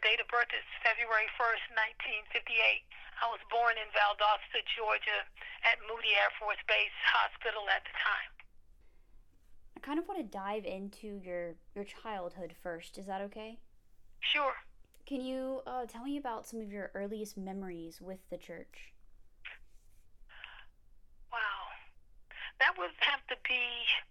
date of birth is February 1st, 1958. I was born in Valdosta, Georgia, at Moody Air Force Base Hospital at the time. I kind of want to dive into your childhood first. Is that okay? Sure. Can you tell me about some of your earliest memories with the church? Wow. That would have to be,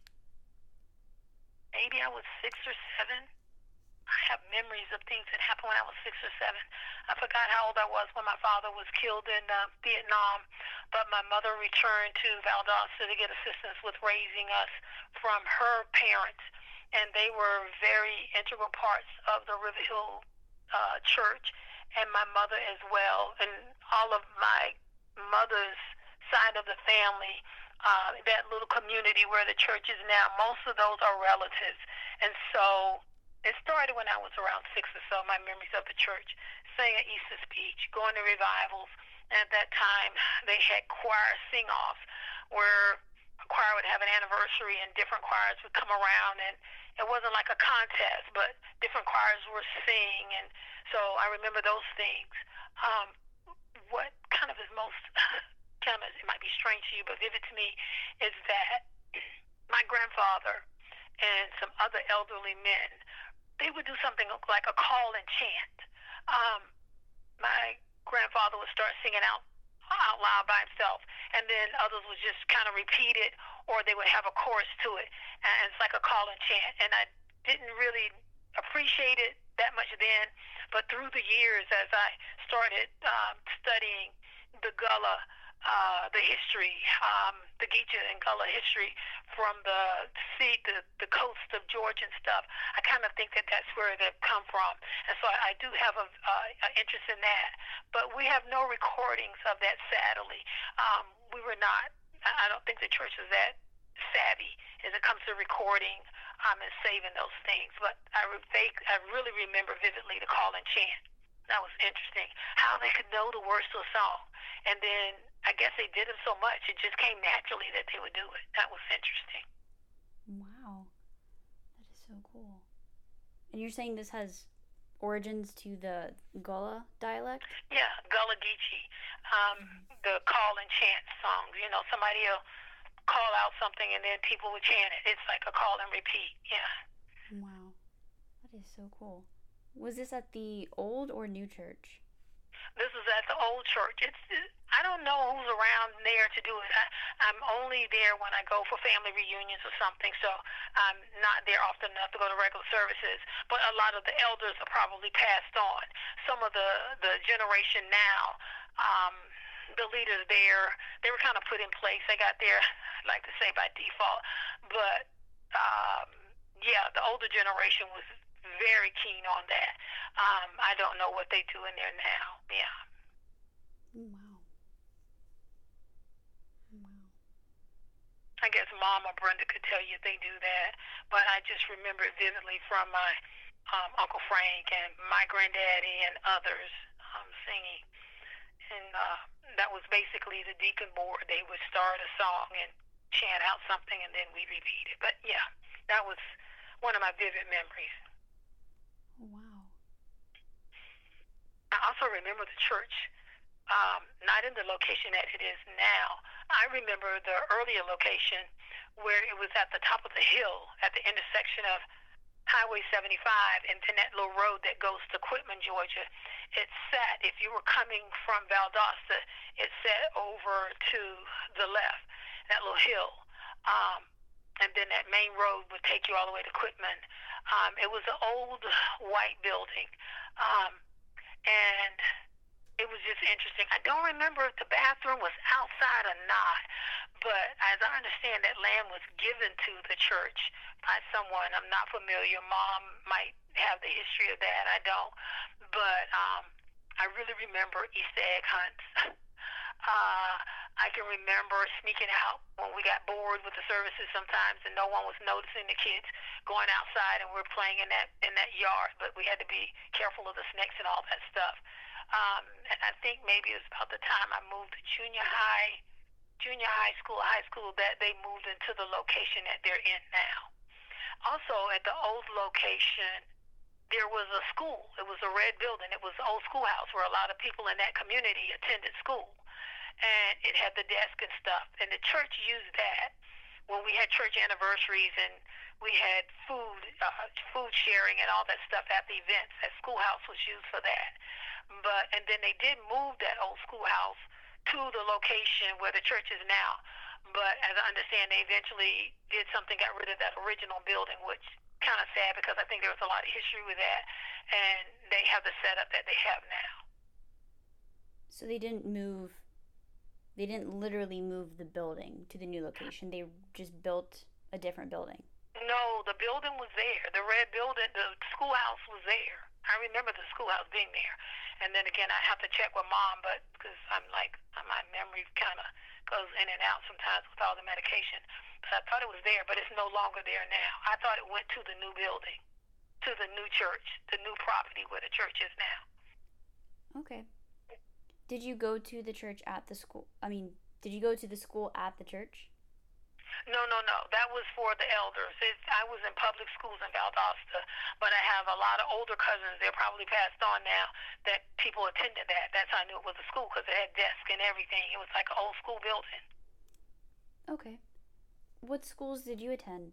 maybe I was 6 or 7. I have memories of things that happened when I was 6 or 7. I forgot how old I was when my father was killed in Vietnam, but my mother returned to Valdosta to get assistance with raising us from her parents, and they were very integral parts of the River Hill church, and my mother as well, and all of my mother's side of the family, that little community where the church is now, most of those are relatives. And so it started when I was around 6 or so, my memories of the church, singing at Easter speech, going to revivals. And at that time, they had choir sing-offs where a choir would have an anniversary and different choirs would come around, and it wasn't like a contest, but different choirs were singing. And so I remember those things. What kind of is most, kind of, it might be strange to you, but vivid to me, is that my grandfather and some other elderly men, they would do something like a call and chant. My grandfather would start singing out loud by himself, and then others would just kind of repeat it, or they would have a chorus to it, and it's like a call and chant. And I didn't really appreciate it that much then, but through the years, as I started studying the Gullah, the history, the Geechee and Gullah history from the sea, the coast of Georgia and stuff, I kind of think that that's where they've come from. And so I do have an interest in that. But we have no recordings of that, sadly. We were not, I don't think the church is that savvy as it comes to recording and saving those things. But I really remember vividly the call and chant. That was interesting. How they could know the words to a song. And then I guess they did it so much, it just came naturally that they would do it. That was interesting. Wow, that is so cool. And you're saying this has origins to the Gullah dialect? Yeah, Gullah Geechee. The call and chant songs. You know, somebody will call out something and then people would chant it. It's like a call and repeat. Yeah. Wow, that is so cool. Was this at the old or new church? This is at the old church. I don't know who's around there to do it. I'm only there when I go for family reunions or something, so I'm not there often enough to go to regular services. But a lot of the elders are probably passed on. Some of the generation now, the leaders there, they were kind of put in place. They got there, I'd like to say, by default. But yeah, the older generation was very keen on that. I don't know what they do in there now. Yeah. Wow. Wow. I guess Mom or Brenda could tell you if they do that, but I just remember it vividly from my Uncle Frank and my granddaddy and others singing. And that was basically the deacon board. They would start a song and chant out something, and then we repeat it. But yeah, that was one of my vivid memories. Wow. I also remember the church, not in the location that it is now. I remember the earlier location where it was at the top of the hill at the intersection of Highway 75 and then that little road that goes to Quitman, Georgia. It sat, if you were coming from Valdosta, it sat over to the left, that little hill. And then that main road would take you all the way to Quitman. It was an old white building, and it was just interesting. I don't remember if the bathroom was outside or not, but as I understand, that land was given to the church by someone. I'm not familiar. Mom might have the history of that. I don't. But I really remember Easter egg hunts. I can remember sneaking out when we got bored with the services sometimes, and no one was noticing the kids going outside, and we're playing in that yard. But we had to be careful of the snakes and all that stuff. And I think maybe it was about the time I moved to junior high school, that they moved into the location that they're in now. Also, at the old location, there was a school. It was a red building. It was an old schoolhouse where a lot of people in that community attended school. And it had the desk and stuff. And the church used that when we had church anniversaries and we had food sharing and all that stuff at the events. That schoolhouse was used for that. And then they did move that old schoolhouse to the location where the church is now. But as I understand, they eventually did something, got rid of that original building, which kind of sad because I think there was a lot of history with that, and they have the setup that they have now. So they didn't literally move the building to the new location. They just built a different building. No, the building was there. The red building, the schoolhouse was there. I remember the schoolhouse being there. And then again, I have to check with Mom, but because my memory kind of goes in and out sometimes with all the medication. But I thought it was there, but it's no longer there now. I thought it went to the new building, to the new church, the new property where the church is now. Okay. Did you go to the church at the school? Did you go to the school at the church? No. That was for the elders. I was in public schools in Valdosta, but I have a lot of older cousins. They're probably passed on now that people attended that. That's how I knew it was a school because it had desks and everything. It was like an old school building. Okay. What schools did you attend?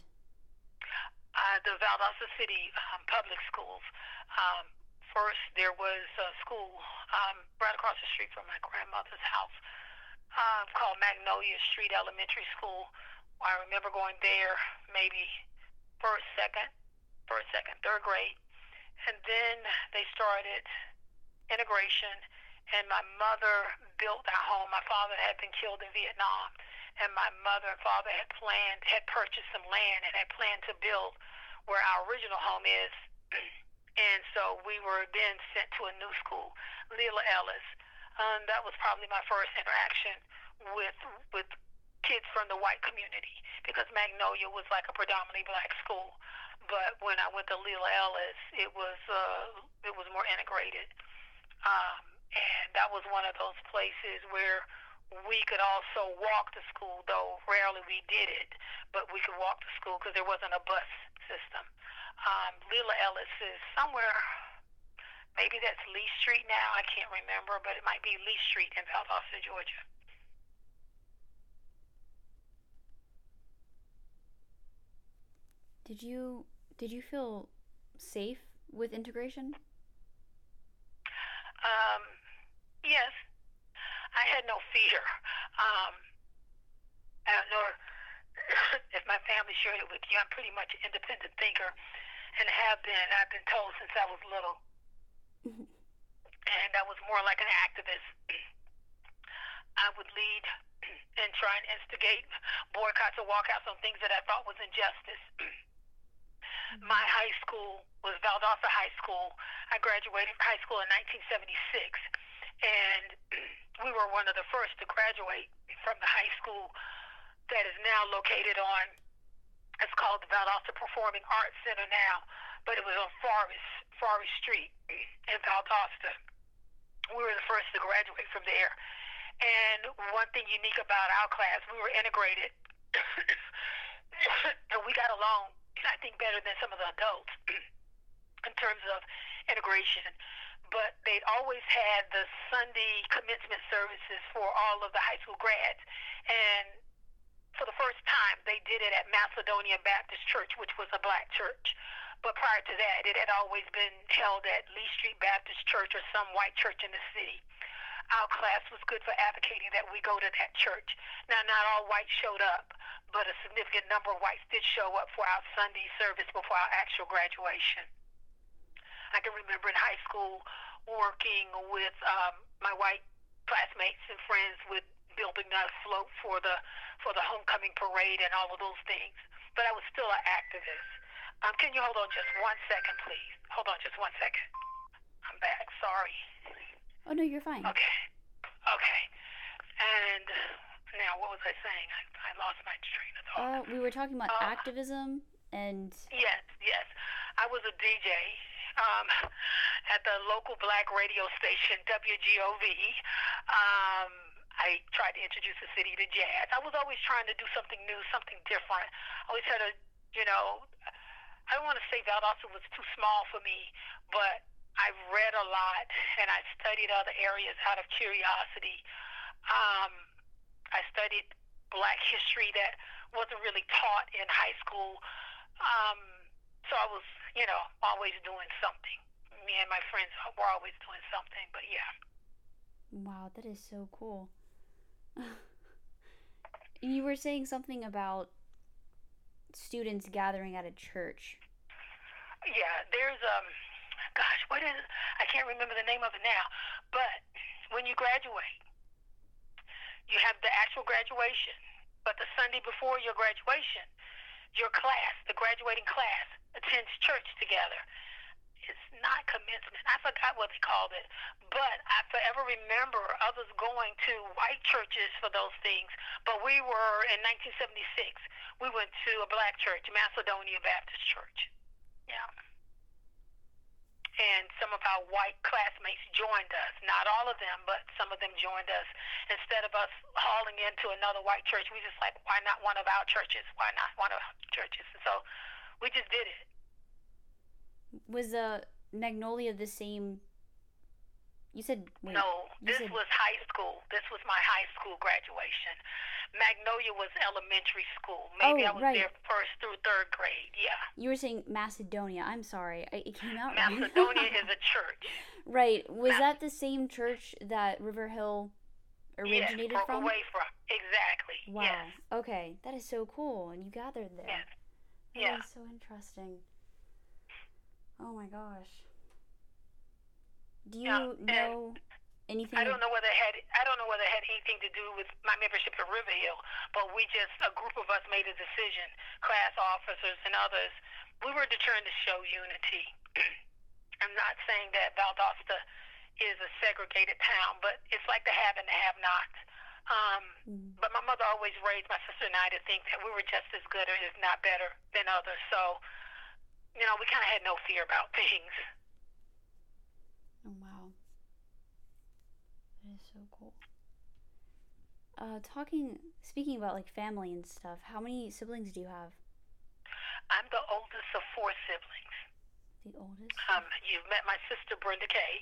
The Valdosta City public schools. First, there was a school right across the street from my grandmother's house called Magnolia Street Elementary School. I remember going there maybe first, second, third grade. And then they started integration, and my mother built our home. My father had been killed in Vietnam, and my mother and father had purchased some land and had planned to build where our original home is. And so we were then sent to a new school, Leela Ellis. That was probably my first interaction with kids from the white community because Magnolia was like a predominantly black school. But when I went to Leela Ellis, it was more integrated. And that was one of those places where we could also walk to school, though rarely we did it, but we could walk to school because there wasn't a bus system. Leela Ellis is somewhere, maybe that's Lee Street now, I can't remember, but it might be Lee Street in Valdosta, Georgia. Did you feel safe with integration? Yes. I had no fear. I don't know if my family shared it with you. I'm pretty much an independent thinker and have been. I've been told since I was little. And I was more like an activist. I would lead and try and instigate boycotts or walkouts on things that I thought was injustice. My high school was Valdosta High School. I graduated from high school in 1976, and we were one of the first to graduate from the high school that is now located on, it's called the Valdosta Performing Arts Center now, but it was on Forest Street in Valdosta. We were the first to graduate from there. And one thing unique about our class, we were integrated, and we got along, I think, better than some of the adults in terms of integration. But they'd always had the Sunday commencement services for all of the high school grads. And for the first time, they did it at Macedonian Baptist Church, which was a black church. But prior to that, it had always been held at Lee Street Baptist Church or some white church in the city. Our class was good for advocating that we go to that church. Now, not all whites showed up, but a significant number of whites did show up for our Sunday service before our actual graduation. I can remember in high school working with my white classmates and friends with building a float for the homecoming parade and all of those things. But I was still an activist. Can you hold on just 1 second, please? Hold on just 1 second. I'm back. Sorry. Oh, no, you're fine. Okay. And now, what was I saying? I lost my train of thought. We were talking about activism and... Yes. I was a DJ at the local black radio station, WGOV. I tried to introduce the city to jazz. I was always trying to do something new, something different. I always had I don't want to say Valdosta was too small for me, but I've read a lot and I studied other areas out of curiosity. Um, I studied Black history that wasn't really taught in high school. Um, so I was, always doing something. Me and my friends were always doing something, but yeah. Wow, that is so cool. You were saying something about students gathering at a church. Yeah, there's gosh, what is it? I can't remember the name of it now. But when you graduate, you have the actual graduation. But the Sunday before your graduation, your class, the graduating class, attends church together. It's not commencement. I forgot what they called it. But I forever remember others going to white churches for those things. But we were, in 1976, we went to a Black church, Macedonia Baptist Church. Yeah. And some of our white classmates joined us. Not all of them, but some of them joined us. Instead of us hauling into another white church, we just like, why not one of our churches? Why not one of our churches? And so we just did it. Was Magnolia the same? You said no. This was high school. This was my high school graduation. Magnolia was elementary school. Maybe I was there first through third grade. Yeah. You were saying Macedonia. I'm sorry, it came out. Macedonia is a church. Right. Was that the same church that River Hill originated from? Away from. Exactly. Wow. Yes. Okay, that is so cool, and you gathered there. Yes. That is so interesting. Oh my gosh. Do you know anything? I don't know whether it had anything to do with my membership at River Hill, but a group of us made a decision, class officers and others. We were determined to show unity. I'm not saying that Valdosta is a segregated town, but it's like the have and the have-nots. But my mother always raised my sister and I to think that we were just as good or if not better than others. So, we kind of had no fear about things. Oh, wow. That is so cool. Speaking about like family and stuff, how many siblings do you have? I'm the oldest of 4 siblings. The oldest? You've met my sister Brenda Kay.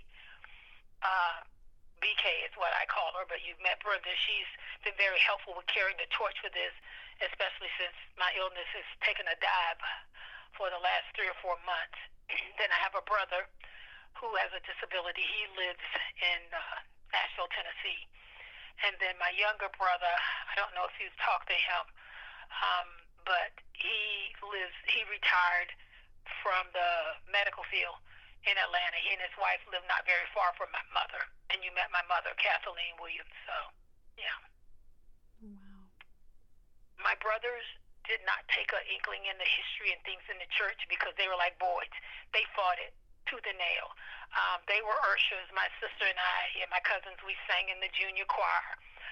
BK is what I call her, but you've met Brenda. She's been very helpful with carrying the torch for this, especially since my illness has taken a dive for the last 3 or 4 months. Then I have a brother who has a disability. He lives in Nashville, Tennessee. And then my younger brother, I don't know if you've talked to him, but he retired from the medical field in Atlanta. He and his wife live not very far from my mother. And you met my mother, Kathleen Williams. So, yeah. Wow. My brothers did not take an inkling in the history and things in the church because they were like boys. They fought it tooth and nail. They were Urshas. My sister and I and my cousins, we sang in the junior choir.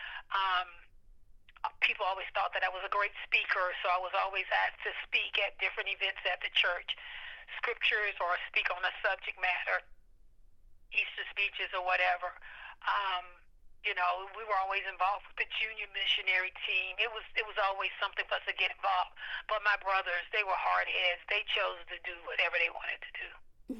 People always thought that I was a great speaker, so I was always asked to speak at different events at the church, scriptures or speak on a subject matter, Easter speeches or whatever. We were always involved with the junior missionary team. It was always something for us to get involved. But my brothers, they were hard heads. They chose to do whatever they wanted to do.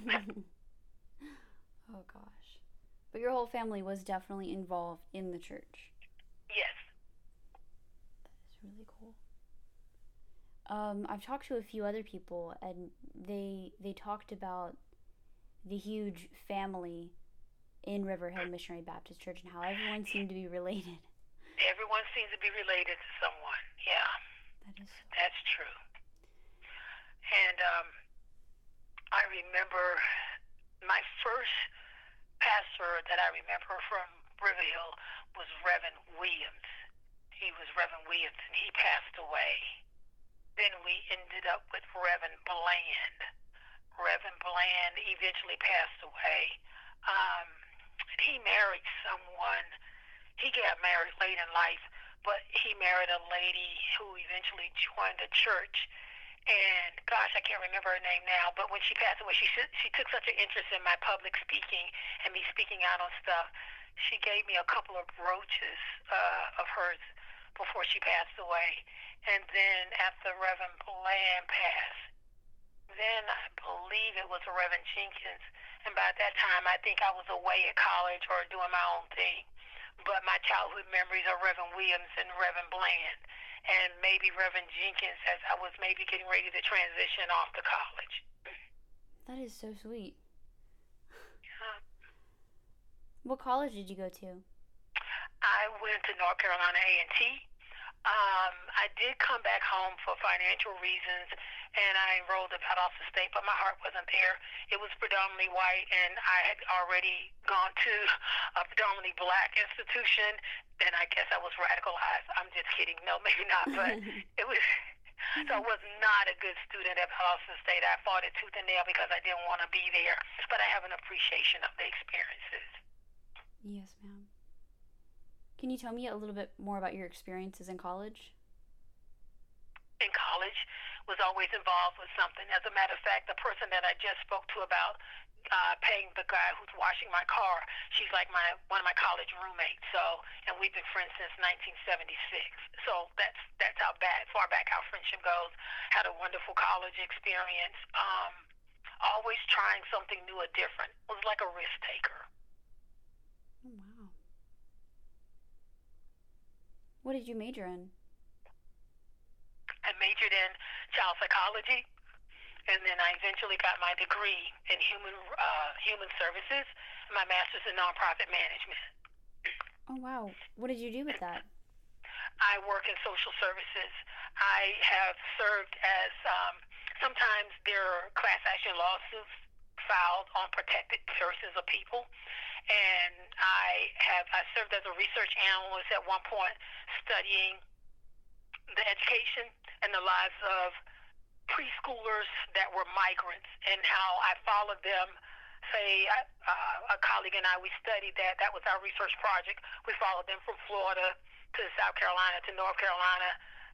Oh gosh. But your whole family was definitely involved in the church. Yes. That is really cool. I've talked to a few other people, and they talked about the huge family in River Hill Missionary Baptist Church and how everyone seemed to be related. Everyone seems to be related to someone. Yeah. That's true. And I remember my first pastor that I remember from River Hill was Reverend Williams. He was Reverend Williams, and he passed away. Then we ended up with Reverend Bland. Reverend Bland eventually passed away. He married someone. He got married late in life, but he married a lady who eventually joined the church. And gosh, I can't remember her name now, but when she passed away, she took such an interest in my public speaking and me speaking out on stuff. She gave me a couple of brooches of hers before she passed away. And then after Reverend Bland passed, then I believe it was Reverend Jenkins. And by that time, I think I was away at college or doing my own thing. But my childhood memories are Reverend Williams and Reverend Bland, and maybe Reverend Jenkins as I was maybe getting ready to transition off to college. That is so sweet. Yeah. What college did you go to? I went to North Carolina A&T. I did come back home for financial reasons, and I enrolled at Valdosta State, but my heart wasn't there. It was predominantly white, and I had already gone to a predominantly black institution, and I guess I was radicalized. I'm just kidding. No, maybe not, but it was. So I was not a good student at Valdosta State. I fought it tooth and nail because I didn't want to be there, but I have an appreciation of the experiences. Yes, ma'am. Can you tell me a little bit more about your experiences in college? In college was always involved with something. As a matter of fact, the person that I just spoke to about paying the guy who's washing my car, she's like one of my college roommates. So, and we've been friends since 1976. So that's how far back our friendship goes. Had a wonderful college experience. Always trying something new or different. Was like a risk taker. Oh, wow. What did you major in? I majored in child psychology, and then I eventually got my degree in human services and my master's in nonprofit management. Oh, wow. What did you do with that? I work in social services. I have served as sometimes there are class action lawsuits filed on protected persons or people, and I served as a research analyst at one point, studying the education and the lives of preschoolers that were migrants and how I followed them. Say, a colleague and I, we studied that. That was our research project. We followed them from Florida to South Carolina to North Carolina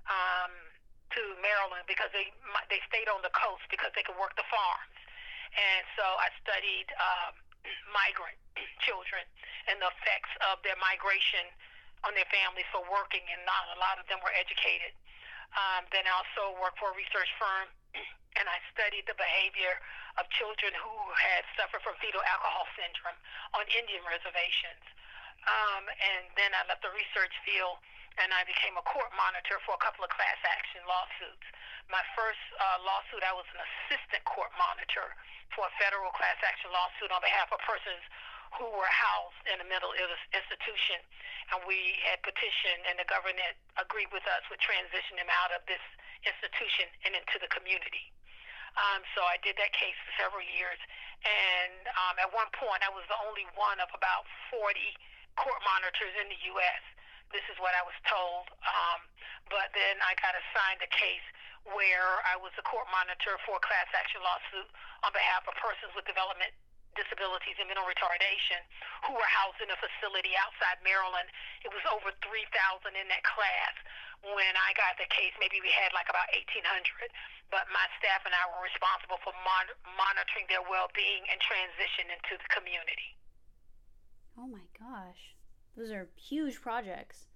to Maryland because they stayed on the coast because they could work the farms. And so I studied migrant children and the effects of their migration on their families for working, and not a lot of them were educated. Then I also worked for a research firm, and I studied the behavior of children who had suffered from fetal alcohol syndrome on Indian reservations. And then I left the research field, and I became a court monitor for a couple of class action lawsuits. My first lawsuit, I was an assistant court monitor for a federal class action lawsuit on behalf of persons who were housed in a mental illness institution, and we had petitioned, and the government agreed with us with transitioning them out of this institution and into the community. So I did that case for several years, and at one point I was the only one of about 40 court monitors in the U.S. This is what I was told, but then I got assigned a case where I was a court monitor for a class action lawsuit on behalf of persons with development disabilities and mental retardation who were housed in a facility outside Maryland. It was over 3,000 in that class. When I got the case, maybe we had like about 1,800, but my staff and I were responsible for monitoring their well-being and transition into the community. Oh my gosh. Those are huge projects.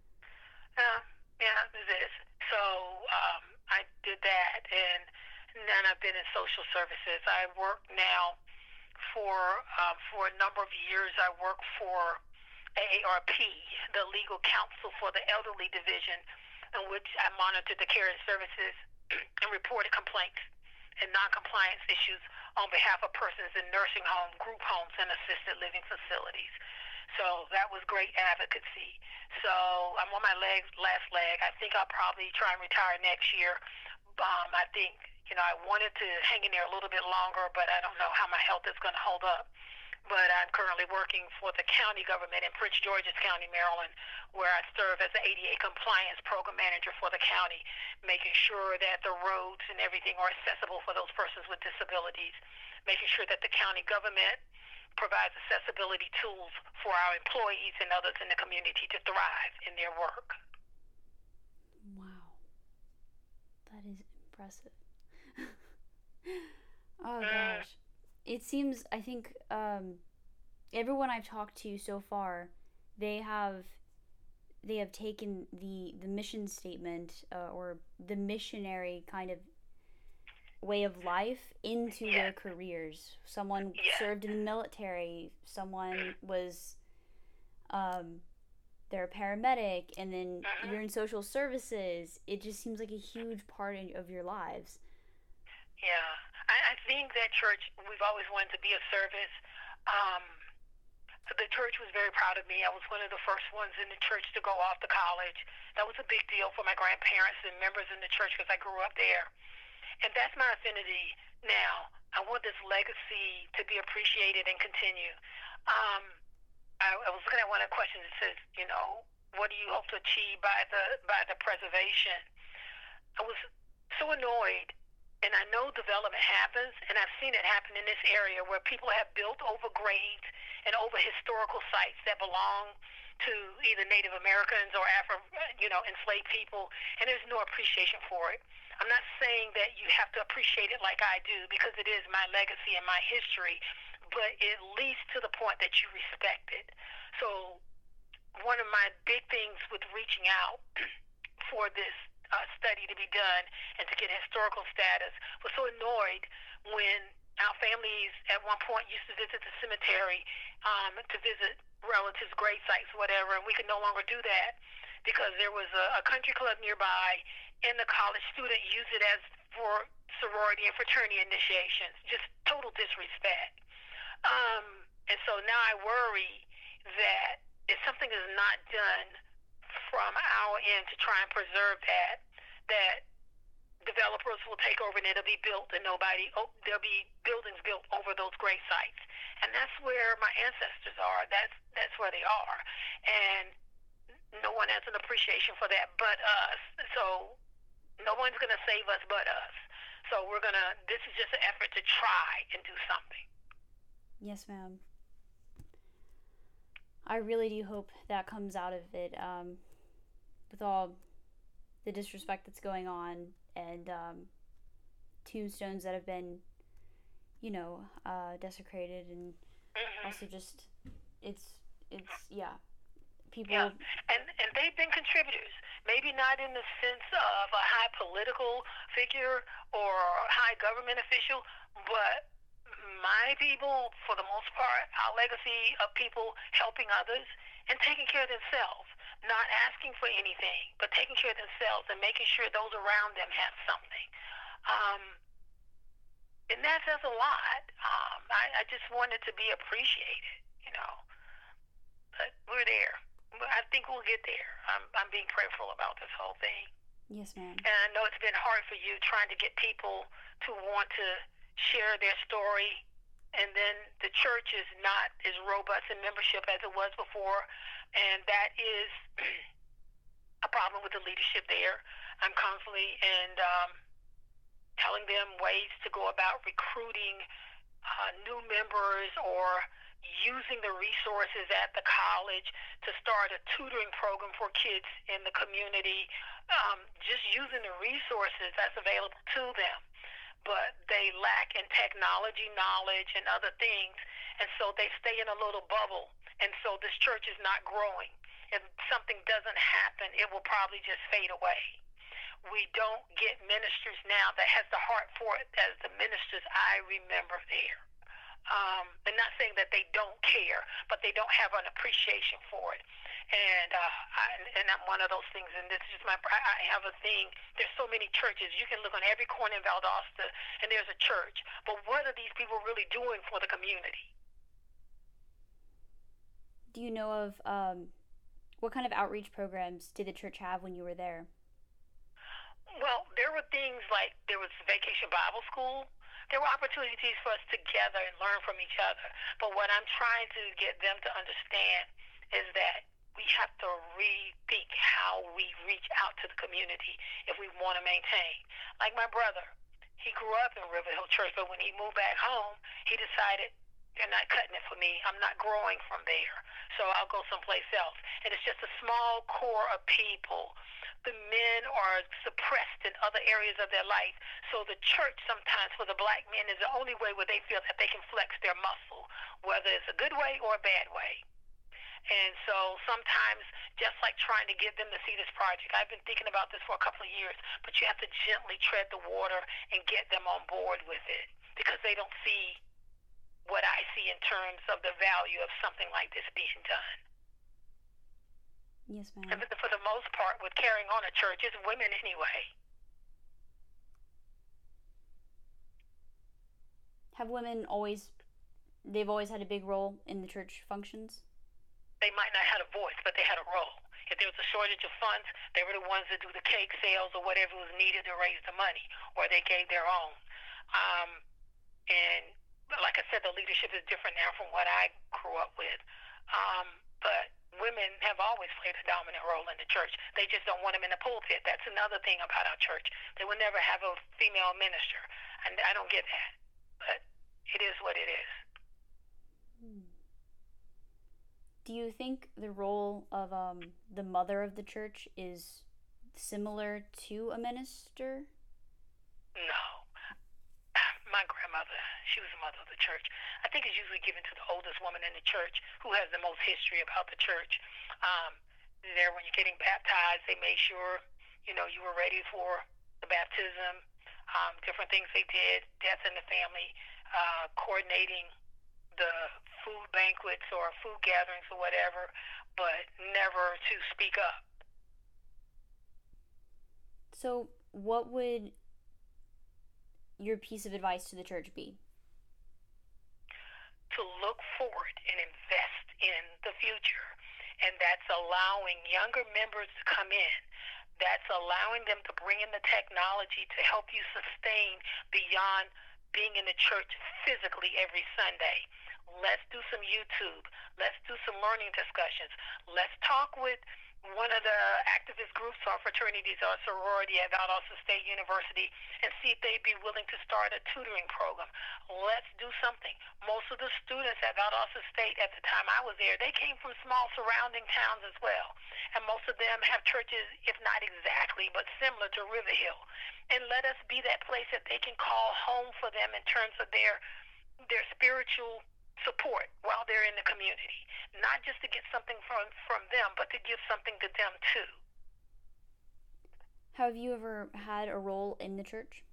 Yeah, it is. So I did that, and then I've been in social services. I work now for a number of years. I work for AARP, the Legal Counsel for the Elderly Division, in which I monitored the care and services and reported complaints and noncompliance issues on behalf of persons in nursing homes, group homes, and assisted living facilities. So that was great advocacy. So I'm on my last leg. I think I'll probably try and retire next year. I think, I wanted to hang in there a little bit longer, but I don't know how my health is going to hold up. But I'm currently working for the county government in Prince George's County, Maryland, where I serve as the ADA compliance program manager for the county, making sure that the roads and everything are accessible for those persons with disabilities, making sure that the county government provides accessibility tools for our employees and others in the community to thrive in their work. Wow. That is impressive. Oh gosh. It seems, I think, everyone I've talked to so far, they have taken the mission statement or the missionary kind of way of life into their Yes. careers. Someone Yes. served in the military, someone was they're a paramedic, and then Hmm. you're in social services. It just seems like a huge part of your lives. Yeah. I think that church, we've always wanted to be of service. Um, the church was very proud of me. I was one of the first ones in the church to go off to college. That was a big deal for my grandparents and members in the church because I grew up there. And that's my affinity now. I want this legacy to be appreciated and continue. Um, I was looking at one of the questions that says, what do you hope to achieve by the preservation? I was so annoyed, and I know development happens, and I've seen it happen in this area where people have built over graves and over historical sites that belong to either Native Americans or enslaved people, and there's no appreciation for it. I'm not saying that you have to appreciate it like I do because it is my legacy and my history, but at least to the point that you respect it. So one of my big things with reaching out for this study to be done and to get historical status was so annoyed when our families at one point used to visit the cemetery to visit relatives' grave sites, whatever, and we could no longer do that because there was a country club nearby, and the college student used it as for sorority and fraternity initiations. Just total disrespect. And so now I worry that if something is not done from our end to try and preserve that developers will take over and it'll be built and there'll be buildings built over those grave sites. And that's where my ancestors are. That's where they are. And no one has an appreciation for that but us. So no one's going to save us but us. So this is just an effort to try and do something. Yes, ma'am. I really do hope that comes out of it, with all the disrespect that's going on, and tombstones that have been, desecrated, and also just it's yeah, people. Yeah, and they've been contributors. Maybe not in the sense of a high political figure or high government official, but my people, for the most part, our legacy of people helping others and taking care of themselves, not asking for anything, but taking care of themselves and making sure those around them have something. Um, and that says a lot. I just want it to be appreciated. But we're there. I think we'll get there. I'm being prayerful about this whole thing. Yes, ma'am. And I know it's been hard for you trying to get people to want to share their story. And then the church is not as robust in membership as it was before. And that is a problem with the leadership there. I'm constantly telling them ways to go about recruiting new members or using the resources at the college to start a tutoring program for kids in the community, just using the resources that's available to them. But they lack in technology knowledge and other things, and so they stay in a little bubble, and so this church is not growing. If something doesn't happen, it will probably just fade away. We don't get ministers now that has the heart for it as the ministers I remember there. And not saying that they don't care, but they don't have an appreciation for it. And I'm one of those things. And this is just I have a thing. There's so many churches. You can look on every corner in Valdosta, and there's a church. But what are these people really doing for the community? Do you know of what kind of outreach programs did the church have when you were there? Well, there were things like there was Vacation Bible School. There were opportunities for us to gather and learn from each other. But what I'm trying to get them to understand is that we have to rethink how we reach out to the community if we want to maintain. Like my brother, he grew up in River Hill Church, but when he moved back home, he decided they're not cutting it for me. I'm not growing from there, so I'll go someplace else. And it's just a small core of people. The men are suppressed in other areas of their life. So the church sometimes for the black men is the only way where they feel that they can flex their muscle, whether it's a good way or a bad way. And so sometimes, just like trying to get them to see this project, I've been thinking about this for a couple of years, but you have to gently tread the water and get them on board with it because they don't see what I see in terms of the value of something like this being done. Yes, And ma'am. for the most part, with carrying on a church, it's women anyway. Have women always, they've always had a big role in the church functions? They might not have a voice, but they had a role. If there was a shortage of funds, they were the ones that do the cake sales or whatever was needed to raise the money, or they gave their own. Um, and like I said, the leadership is different now from what I grew up with. But women have always played a dominant role in the church. They just don't want them in the pulpit. That's another thing about our church. They will never have a female minister, and I don't get that. But it is what it is. Do you think the role of the mother of the church is similar to a minister? No. My grandmother, she was the mother of the church. I think it's usually given to the oldest woman in the church who has the most history about the church. There, when you're getting baptized, they made sure, you were ready for the baptism, different things they did, death in the family, coordinating the food banquets or food gatherings or whatever, but never to speak up. So, what would your piece of advice to the church be? To look forward and invest in the future. And that's allowing younger members to come in. That's allowing them to bring in the technology to help you sustain beyond being in the church physically every Sunday. Let's do some YouTube. Let's do some learning discussions. Let's talk with one of the activist groups or fraternities or sorority at Valdosta State University and see if they'd be willing to start a tutoring program. Let's do something. Most of the students at Valdosta State at the time I was there, they came from small surrounding towns as well. And most of them have churches, if not exactly, but similar to River Hill. And let us be that place that they can call home for them in terms of their spiritual support while they're in the community. Not just to get something from them, but to give something to them too. Have you ever had a role in the church?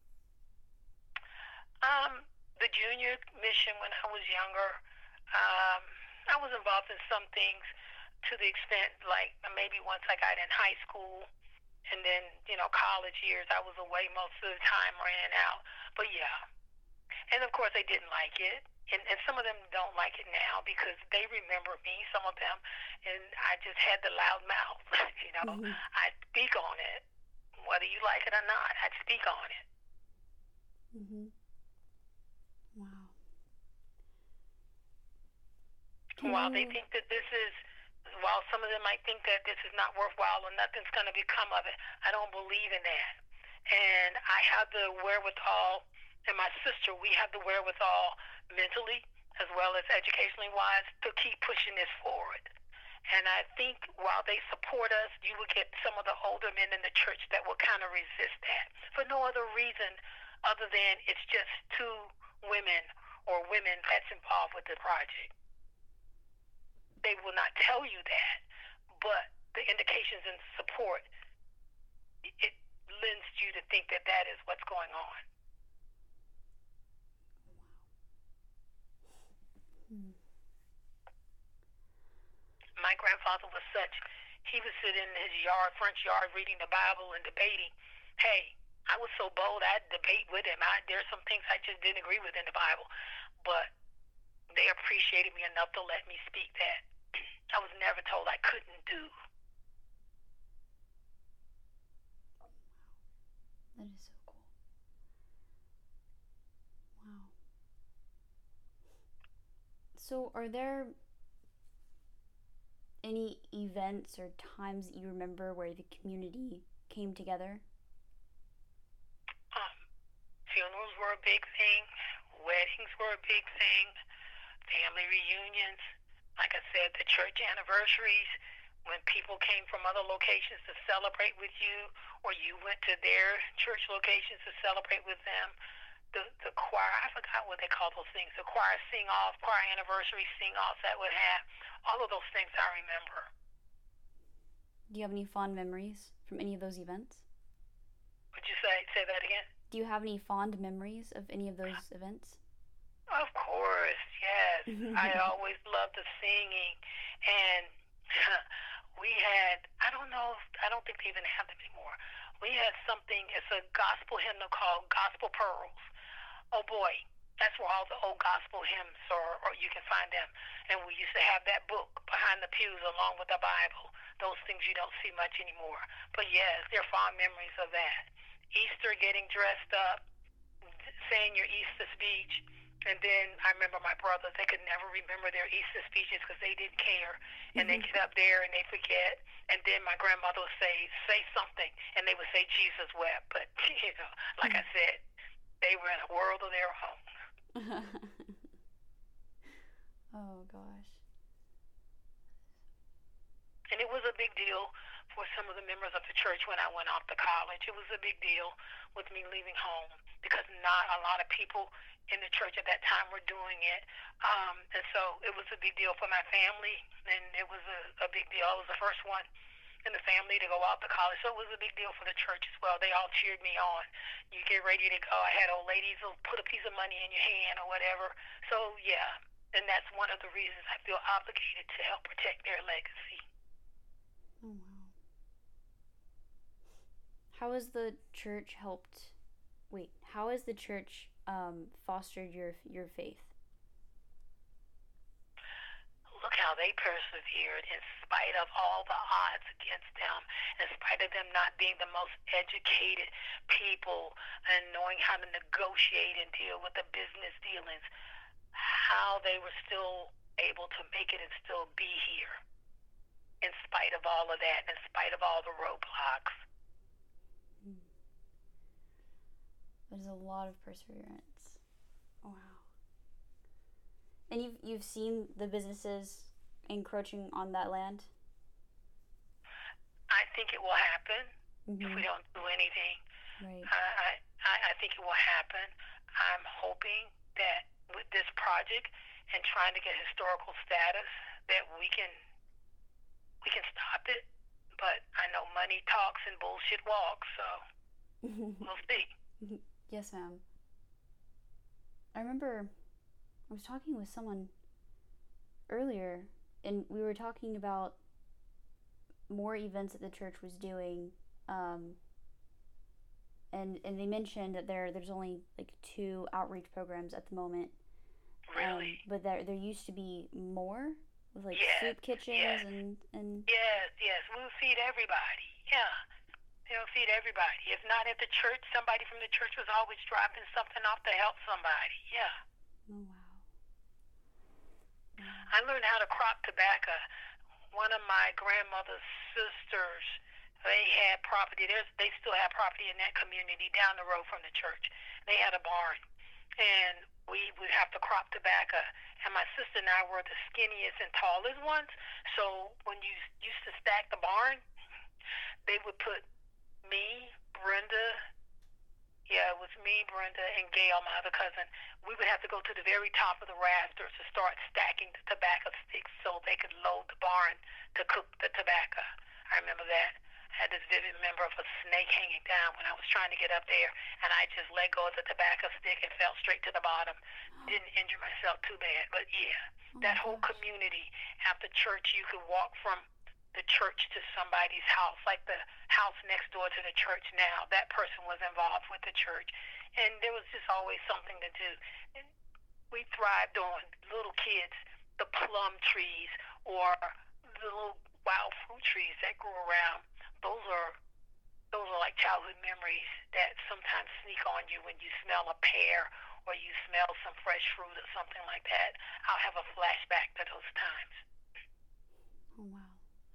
The junior mission when I was younger, I was involved in some things to the extent like maybe once I got in high school and then, college years, I was away most of the time, ran out. But yeah. And of course they didn't like it. And some of them don't like it now because they remember me, some of them, and I just had the loud mouth. Mm-hmm. I'd speak on it, whether you like it or not. I'd speak on it. Mm-hmm. Wow. While they think that while some of them might think that this is not worthwhile or nothing's going to become of it, I don't believe in that. And I have the wherewithal, and my sister, we have the wherewithal mentally as well as educationally wise to keep pushing this forward. And I think while they support us, you will get some of the older men in the church that will kind of resist that for no other reason other than it's just two women or women that's involved with the project. They will not tell you that, but the indications and support, it lends you to think that that is what's going on. My grandfather was he would sit in his front yard, reading the Bible and debating. Hey, I was so bold, I'd debate with him. There's some things I just didn't agree with in the Bible, but they appreciated me enough to let me speak that I was never told I couldn't do. That is so cool. Wow. So, are there any events or times that you remember where the community came together? Funerals were a big thing. Weddings were a big thing. Family reunions. Like I said, the church anniversaries, when people came from other locations to celebrate with you, or you went to their church locations to celebrate with them. the choir, I forgot what they call those things, the choir sing-off, choir anniversary sing-offs that would have. All of those things I remember. Do you have any fond memories from any of those events? Would you say that again? Do you have any fond memories of any of those events? Of course, yes. I always loved the singing, and we had, I don't know, I don't think they even have them anymore. We had something, it's a gospel hymnal called Gospel Pearls. Oh boy, that's where all the old gospel hymns are, or you can find them. And we used to have that book behind the pews along with the Bible. Those things you don't see much anymore. But yes, there are fond memories of that. Easter, getting dressed up, saying your Easter speech. And then I remember my brothers, they could never remember their Easter speeches because they didn't care. And they get up there and they forget. And then my grandmother would say something, and they would say Jesus wept. But, like I said, they were in a world of their own. Oh, gosh. And it was a big deal for some of the members of the church when I went off to college. It was a big deal with me leaving home because not a lot of people in the church at that time were doing it. And so it was a big deal for my family, and it was a big deal. I was the first one in the family to go off to college, so it was a big deal for the church as well. They all cheered me on. You get ready to go. I had old ladies who put a piece of money in your hand or whatever. So, yeah, and that's one of the reasons I feel obligated to help protect their legacy. Oh, wow. How has the church fostered your faith? Look how they persevered in spite of all the odds against them, in spite of them not being the most educated people and knowing how to negotiate and deal with the business dealings, how they were still able to make it and still be here in spite of all of that, in spite of all the roadblocks. There's a lot of perseverance. Wow. And you've seen the businesses encroaching on that land? I think it will happen if we don't do anything. Right. I think it will happen. I'm hoping that with this project and trying to get historical status that we can stop it. But I know money talks and bullshit walks, so we'll see. Yes, ma'am. I remember I was talking with someone earlier, and we were talking about more events that the church was doing, and they mentioned that there's only like 2 outreach programs at the moment. Really? But there used to be more with like soup kitchens and Yes. We'll feed everybody. Yeah. They'll feed everybody. If not at the church, somebody from the church was always dropping something off to help somebody. Yeah. Oh, wow. I learned how to crop tobacco. One of my grandmother's sisters, they had property. They still have property in that community down the road from the church. They had a barn, and we would have to crop tobacco. And my sister and I were the skinniest and tallest ones. So when you used to stack the barn, they would put me, Brenda, it was me, Brenda, and Gail, my other cousin. We would have to go to the very top of the rafters to start stacking the tobacco sticks so they could load the barn to cook the tobacco. I remember that. I had this vivid memory of a snake hanging down when I was trying to get up there, and I just let go of the tobacco stick and fell straight to the bottom. Didn't injure myself too bad, but that whole community. After church, you could walk from the church to somebody's house, like the house next door to the church now. That person was involved with the church. And there was just always something to do. And we thrived on little kids, the plum trees or the little wild fruit trees that grew around. Those are like childhood memories that sometimes sneak on you when you smell a pear or you smell some fresh fruit or something like that. I'll have a flashback to those times. Oh, wow.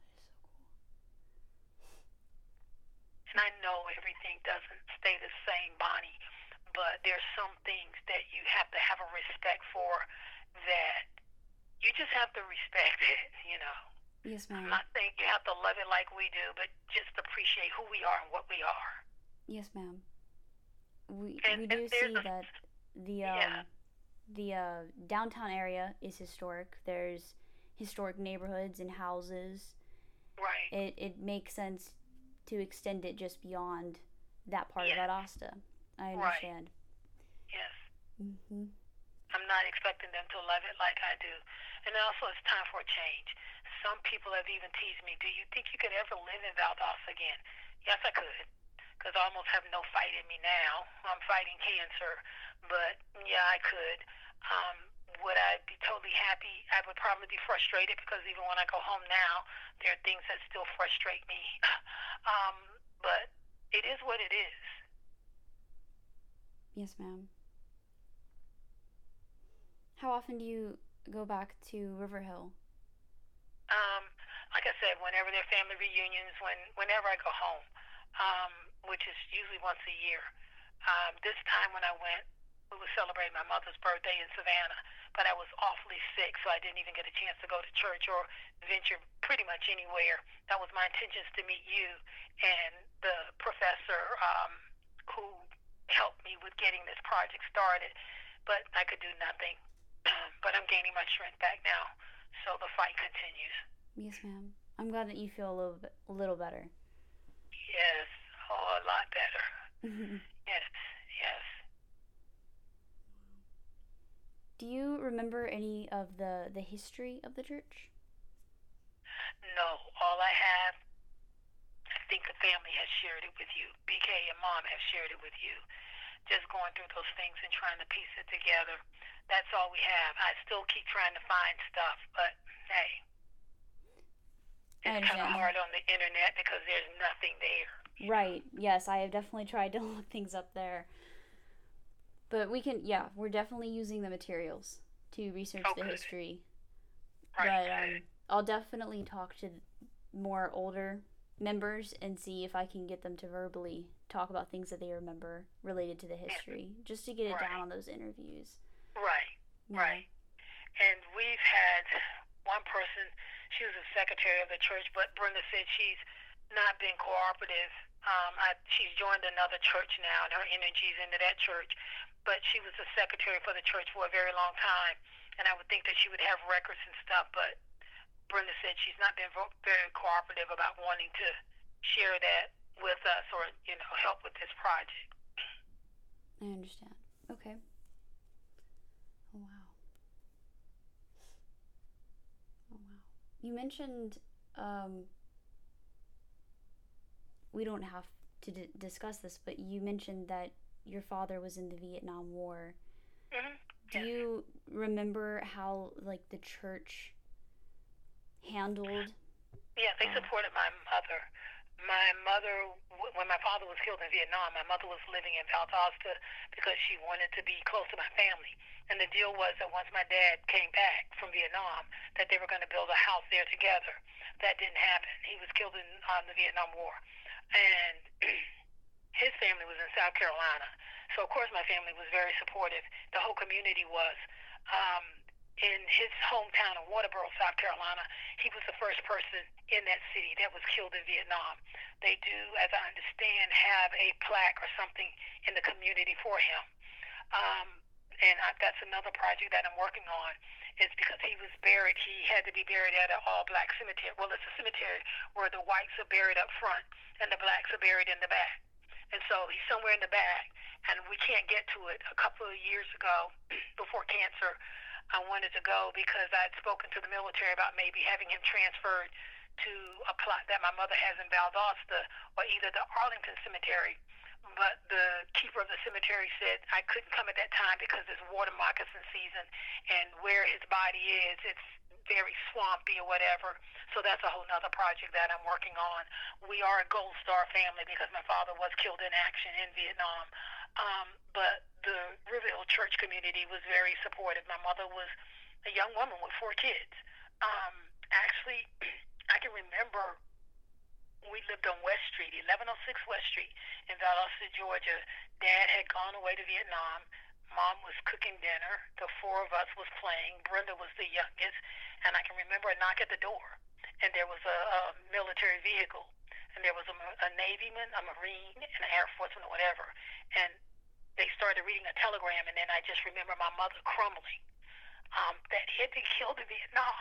And I know everything doesn't stay the same, Bonnie, but there's some things that you have to have a respect for that you just have to respect it, Yes, ma'am. I'm not saying you have to love it like we do, but just appreciate who we are and what we are. Yes, ma'am. We do see that the Yeah. downtown area is historic. There's historic neighborhoods and houses. Right. It makes sense to extend it just beyond that part of Yes. Valdosta. I Right. understand. Yes. Hmm. I'm not expecting them to love it like I do. And also, it's time for a change. Some people have even teased me, do you think you could ever live in Valdosta again? Yes, I could. Because I almost have no fight in me now. I'm fighting cancer. But yeah, I could. Um, would I be totally happy? I would probably be frustrated because even when I go home now, there are things that still frustrate me. um, but it is what it is. Yes, ma'am. How often do you go back to Riverhill? Um, like I said, whenever there are family reunions, whenever I go home, um, which is usually once a year. This time when I went, we were celebrating my mother's birthday in Savannah, but I was awfully sick, so I didn't even get a chance to go to church or venture pretty much anywhere. That was my intentions to meet you and the professor who helped me with getting this project started, but I could do nothing. But I'm gaining my strength back now, so the fight continues. Yes, ma'am. I'm glad that you feel a little better. Yes, oh, a lot better. Yes, yes. Do you remember any of the history of the church? No, all I have, I think the family has shared it with you. BK and mom have shared it with you. Just going through those things and trying to piece it together. That's all we have. I still keep trying to find stuff, but hey, I it's kind of understand. hard on the internet because there's nothing there. Right. Yes, I have definitely tried to look things up there. But we can, yeah, we're definitely using the materials to research Oh, the good. history. Right, But good. I'll definitely talk to more older members and see if I can get them to verbally talk about things that they remember related to the Yeah, history, just to get it down right, on those interviews. right, Yeah. right. And we've had one person, she was a secretary of the church, but Brenda said she's not been cooperative. She's joined another church now, and her energy's into that church. But she was a secretary for the church for a very long time, and I would think that she would have records and stuff. But Brenda said she's not been very cooperative about wanting to share that with us or help with this project. I understand. Okay. Oh, wow. Oh, wow. You mentioned, um, we don't have to discuss this, but you mentioned that your father was in the Vietnam War. Do Yes. you remember how, like, the church handled? Yeah, they Uh, supported my mother. My mother, when my father was killed in Vietnam, my mother was living in Valdosta because she wanted to be close to my family. And the deal was that once my dad came back from Vietnam, that they were going to build a house there together. That didn't happen. He was killed in the Vietnam War, and his family was in South Carolina. So of course my family was very supportive. The whole community was. Um, in his hometown of Waterboro, South Carolina, he was the first person in that city that was killed in Vietnam. They do, as I understand, have a plaque or something in the community for him. Um, and that's another project that I'm working on. Is because he was buried, he had to be buried at an all-black cemetery. Well, it's a cemetery where the whites are buried up front and the blacks are buried in the back. And so he's somewhere in the back, and we can't get to it. A couple of years ago, before cancer, I wanted to go because I'd spoken to the military about maybe having him transferred to a plot that my mother has in Valdosta or either the Arlington Cemetery. But the keeper of the cemetery said I couldn't come at that time because it's water moccasin season, and where his body is, it's very swampy or whatever. So that's a whole nother project that I'm working on. We are a Gold Star family because my father was killed in action in Vietnam. But the Riverville church community was very supportive. My mother was a young woman with 4 kids. Actually, I can remember we lived on West Street, 1106 West Street in Valdosta, Georgia. Dad had gone away to Vietnam. Mom was cooking dinner. The four of us was playing. Brenda was the youngest. And I can remember a knock at the door. And there was a military vehicle. And there was a Navyman, a Marine, and an Air Forceman or whatever. And they started reading a telegram, and then I just remember my mother crumbling, that he had been killed in Vietnam.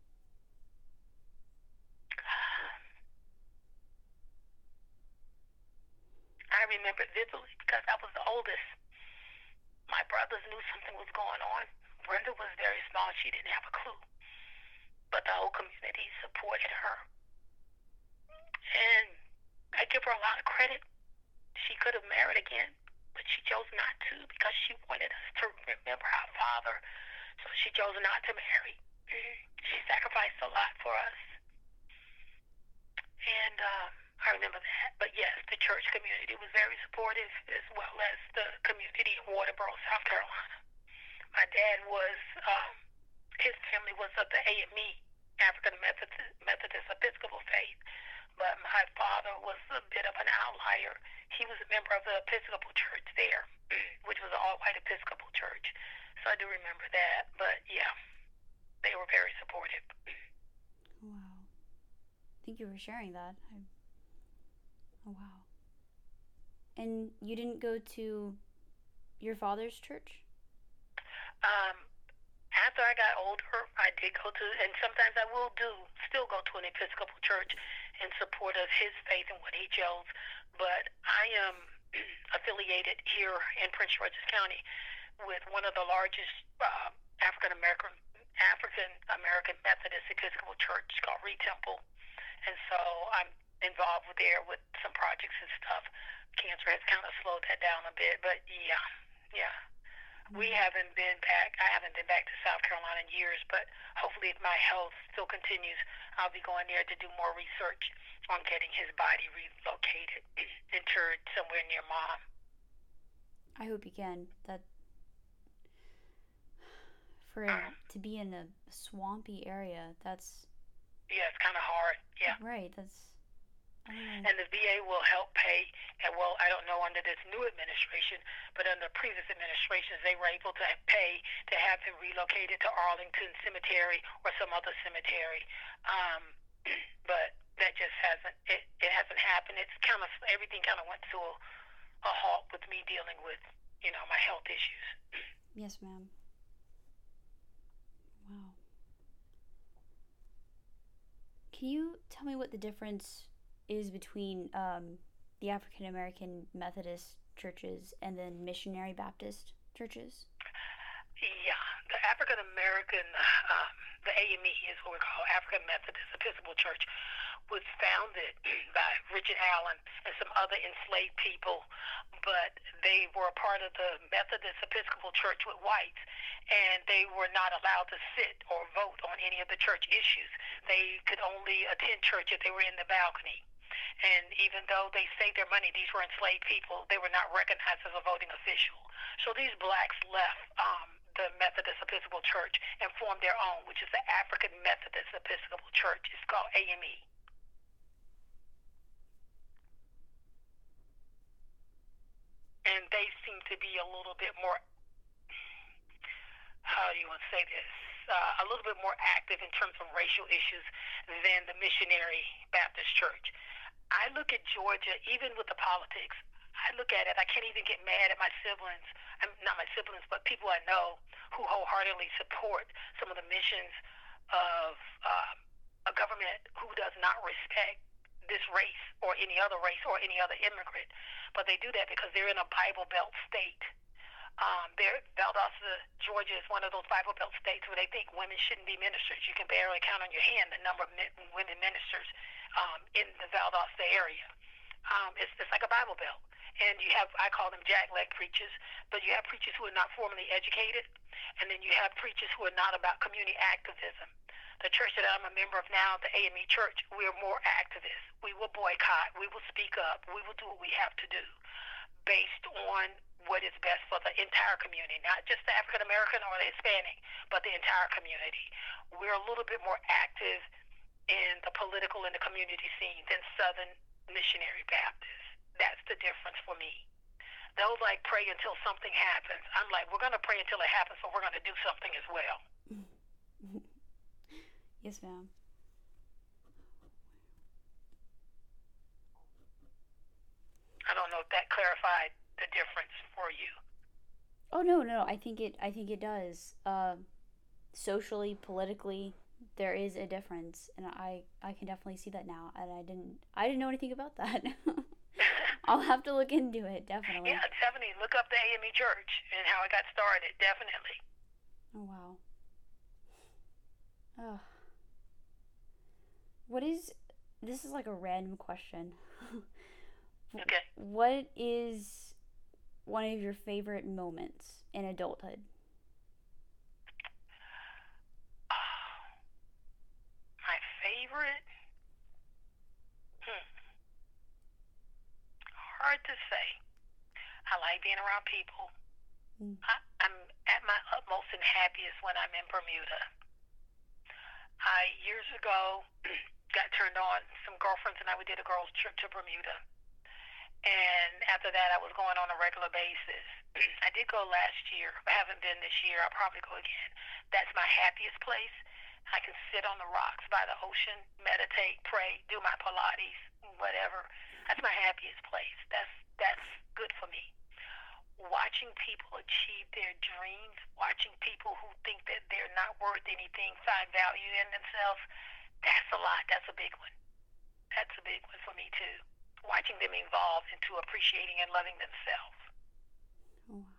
I remember it vividly because I was the oldest. My brothers knew something was going on. Brenda was very small. She didn't have a clue. But the whole community supported her. And I give her a lot of credit. She could have married again, but she chose not to because she wanted us to remember our father. So she chose not to marry. She sacrificed a lot for us. And I remember that. But yes, the church community was very supportive, as well as the community in Waterboro, South Carolina. My dad was, his family was of the AME, African Methodist Episcopal faith. But my father was a bit of an outlier. He was a member of the Episcopal Church there, which was an all-white Episcopal church. So I do remember that. But yeah, they were very supportive. Wow. Thank you for sharing that. Oh, wow. And you didn't go to your father's church? After I got older, I did go to, and sometimes I still go to an Episcopal church in support of his faith and what he chose. But I am affiliated here in Prince George's County with one of the largest African American Methodist Episcopal Church called Reed Temple, and so I'm involved there with some projects and stuff. Cancer has kind of slowed that down a bit, but yeah. We haven't been back. I haven't been back to South Carolina in years, but hopefully if my health still continues, I'll be going there to do more research on getting his body relocated, interred somewhere near Mom. I hope you can. That to be in a swampy area, that's... Yeah, it's kind of hard. Yeah. Right, that's... And the VA will help pay, and well, I don't know under this new administration, but under previous administrations, they were able to pay to have him relocated to Arlington Cemetery or some other cemetery. But that just hasn't happened. It's kind of, everything kind of went to a halt with me dealing with, my health issues. Yes, ma'am. Wow. Can you tell me what the difference is between the African American Methodist churches and then missionary Baptist churches? Yeah, the African American, the AME is what we call African Methodist Episcopal Church, was founded by Richard Allen and some other enslaved people, but they were a part of the Methodist Episcopal Church with whites, and they were not allowed to sit or vote on any of the church issues. They could only attend church if they were in the balcony. And even though they saved their money, these were enslaved people, they were not recognized as a voting official. So these blacks left the Methodist Episcopal Church and formed their own, which is the African Methodist Episcopal Church. It's called AME. And they seem to be a little bit more, how do you want to say this, a little bit more active in terms of racial issues than the Missionary Baptist Church. I look at Georgia, even with the politics, I look at it, I can't even get mad at my siblings, not my siblings, but people I know who wholeheartedly support some of the missions of a government who does not respect this race or any other immigrant. But they do that because they're in a Bible Belt state. Valdosta, Georgia is one of those Bible Belt states where they think women shouldn't be ministers. You can barely count on your hand the number of women ministers in the Valdosta area. It's like a Bible Belt. And you have, I call them jackleg preachers, but you have preachers who are not formally educated, and then you have preachers who are not about community activism. The church that I'm a member of now, the AME Church, we are more activists. We will boycott. We will speak up. We will do what we have to do based on what is best for the entire community, not just the African American or the Hispanic, but the entire community. We're a little bit more active in the political and the community scene than Southern Missionary Baptists. That's the difference for me. They'll pray until something happens. I'm like, we're going to pray until it happens, so we're going to do something as well. Yes, ma'am. I don't know if that clarified the difference for you. Oh no, no, I think it does. Socially, politically, there is a difference, and I can definitely see that now. And I didn't know anything about that. I'll have to look into it, Yeah, definitely. definitely. Look up the AME Church and how it got started. Definitely. Oh wow. Ugh. What is this is like a random question. Okay. What is one of your favorite moments in adulthood? Oh, my favorite? Hmm. Hard to say. I like being around people. Mm. I'm at my utmost and happiest when I'm in Bermuda. I years ago got turned on. Some girlfriends and I, we did a girls' trip to Bermuda. And after that, I was going on a regular basis. I did go last year. I haven't been this year. I'll probably go again. That's my happiest place. I can sit on the rocks by the ocean, meditate, pray, do my Pilates, whatever. That's my happiest place. That's good for me. Watching people achieve their dreams, watching people who think that they're not worth anything find value in themselves, that's a lot. That's a big one. That's a big one for me too. Watching them evolve into appreciating and loving themselves. Oh wow.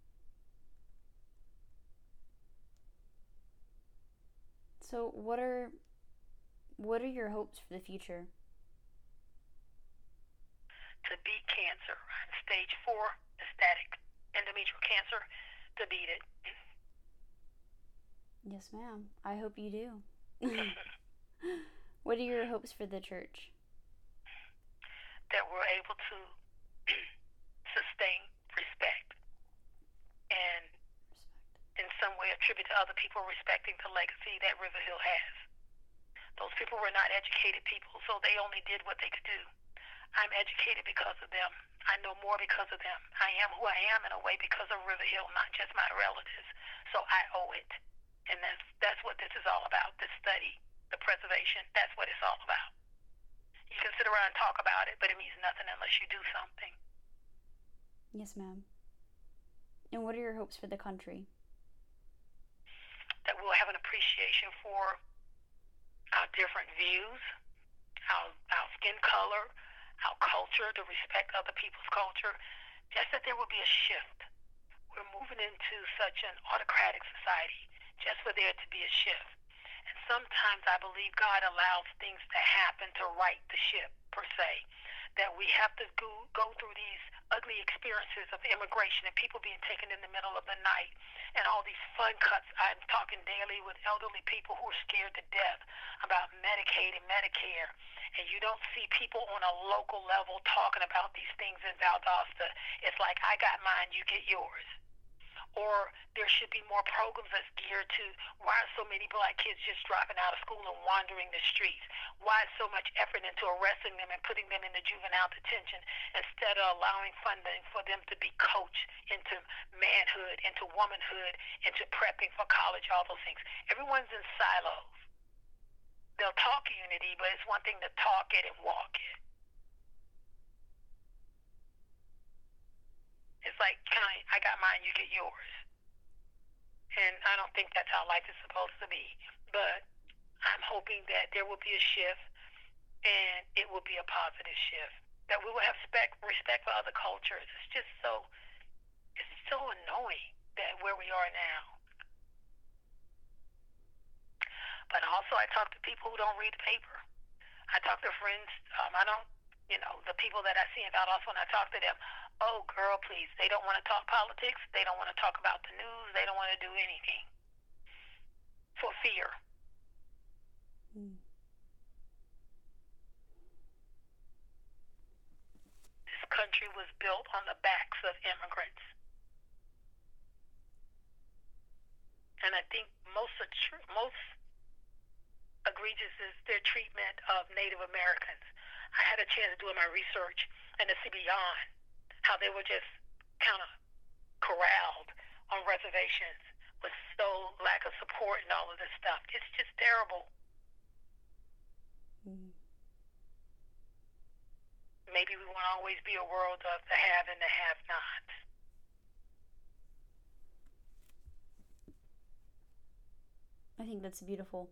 So what are your hopes for the future? To beat cancer, I'm stage 4 metastatic endometrial cancer. To beat it. Yes, ma'am. I hope you do. What are your hopes for the church? That we're able to sustain respect and Respect. in some way attribute to other people respecting the legacy that River Hill has. Those people were not educated people, so they only did what they could do. I'm educated because of them. I know more because of them. I am who I am in a way because of River Hill, not just my relatives. So I owe it. And that's what this is all about, this study, the preservation. That's what it's all about. You can sit around and talk about it, but it means nothing unless you do something. Yes, ma'am. And what are your hopes for the country? That we'll have an appreciation for our different views, our skin color, our culture, to respect other people's culture. Just that there will be a shift. We're moving into such an autocratic society just for there to be a shift. And sometimes I believe God allows things to happen to right the ship, per se. That we have to go through these ugly experiences of immigration and people being taken in the middle of the night and all these fun cuts. I'm talking daily with elderly people who are scared to death about Medicaid and Medicare. And you don't see people on a local level talking about these things in Valdosta. It's like, I got mine, you get yours. Or there should be more programs that's geared to why are so many black kids just dropping out of school and wandering the streets? Why is so much effort into arresting them and putting them into juvenile detention instead of allowing funding for them to be coached into manhood, into womanhood, into prepping for college, all those things? Everyone's in silos. They'll talk unity, but it's one thing to talk it and walk it. It's like, I got mine, you get yours. And I don't think that's how life is supposed to be. But I'm hoping that there will be a shift and it will be a positive shift. That we will have respect for other cultures. It's so annoying that where we are now. But also I talk to people who don't read the paper. I talk to friends. I don't, the people that I see in Valdosta when I talk to them. Oh, girl, please. They don't want to talk politics. They don't want to talk about the news. They don't want to do anything for fear. Mm. This country was built on the backs of immigrants. And I think most egregious is their treatment of Native Americans. I had a chance doing my research and to see beyond how they were just kind of corralled on reservations with so lack of support and all of this stuff. It's just terrible. Mm. Maybe we won't always be a world of the have and the have-nots. I think that's beautiful.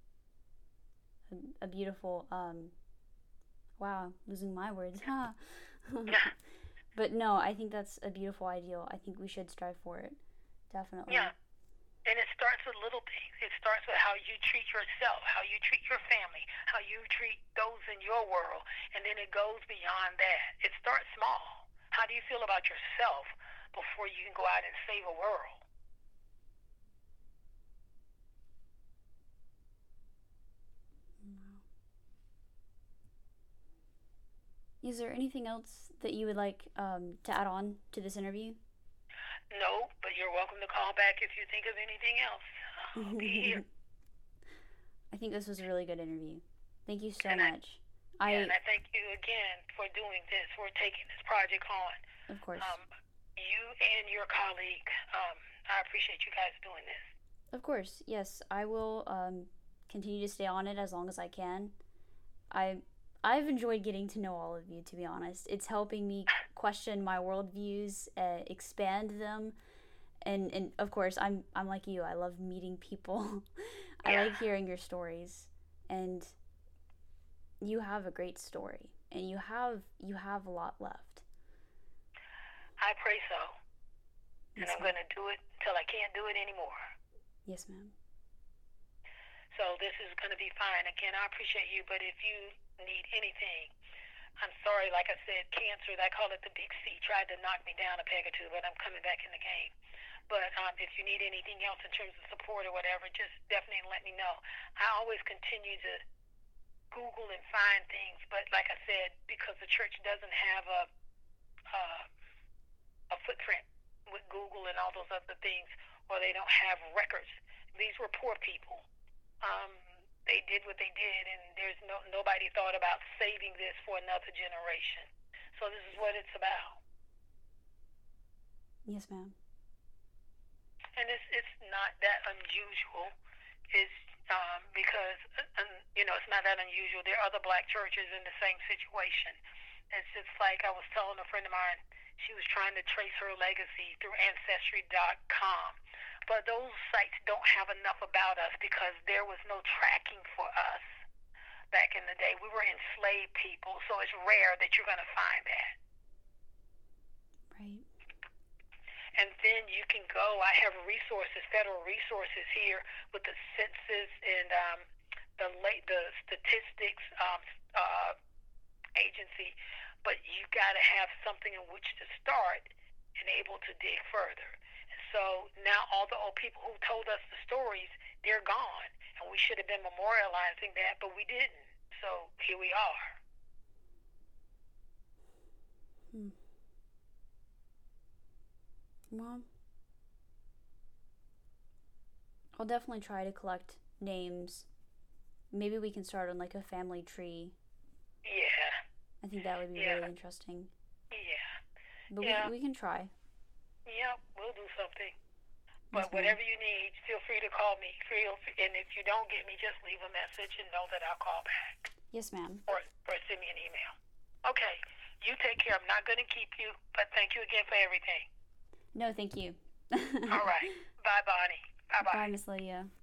A beautiful, wow, losing my words, huh? Yeah. But no, I think that's a beautiful ideal. I think we should strive for it. Definitely. Yeah. And it starts with little things. It starts with how you treat yourself, how you treat your family, how you treat those in your world, and then it goes beyond that. It starts small. How do you feel about yourself before you can go out and save a world? Is there anything else that you would like to add on to this interview? No, but you're welcome to call back if you think of anything else. I'll be here. I think this was a really good interview. Thank you so And much. and I thank you again for doing this, for taking this project on. Of course. You and your colleague, I appreciate you guys doing this. Of course, yes. I will continue to stay on it as long as I can. I've enjoyed getting to know all of you, to be honest. It's helping me question my worldviews, expand them, and of course, I'm like you. I love meeting people. I Yeah. like hearing your stories, and you have a great story, and you have a lot left. I pray so. And Yes, I'm ma'am. going to do it until I can't do it anymore. Yes, ma'am. So this is going to be fine. Again, I appreciate you, but if you need anything, I'm sorry, like I said, cancer, I call it the big C, tried to knock me down a peg or two, but I'm coming back in the game. But if you need anything else in terms of support or whatever, just definitely let me know. I always continue to Google and find things, but like I said, because the church doesn't have uh, a footprint with Google and all those other things, or they don't have records. These were poor people. Um, they did what they did, and there's nobody thought about saving this for another generation. So this is what it's about, Yes, ma'am. and it's not that unusual. It's because it's not that unusual. There are other black churches in the same situation. It's just like I was telling a friend of mine, she was trying to trace her legacy through Ancestry.com. But those sites don't have enough about us because there was no tracking for us back in the day. We were enslaved people, so it's rare that you're going to find that. Right. And then you can go, I have resources, federal resources here with the census and the statistics agency, but you got to have something in which to start and able to dig further. And so now all the old people who told us the stories, they're gone, and we should have been memorializing that, but we didn't. So here we are. Well, I'll definitely try to collect names. Maybe we can start on like a family tree. Yeah. I think that would be Yeah. really interesting. Yeah. But Yeah. we can try. Yep, we'll do something. Yes, But ma'am. whatever you need, feel free to call me. And if you don't get me, just leave a message and know that I'll call back. Yes, ma'am. Or send me an email. Okay. You take care. I'm not going to keep you, but thank you again for everything. No, thank you. All right. Bye, Bonnie. Bye-bye. Bye, Miss Lydia.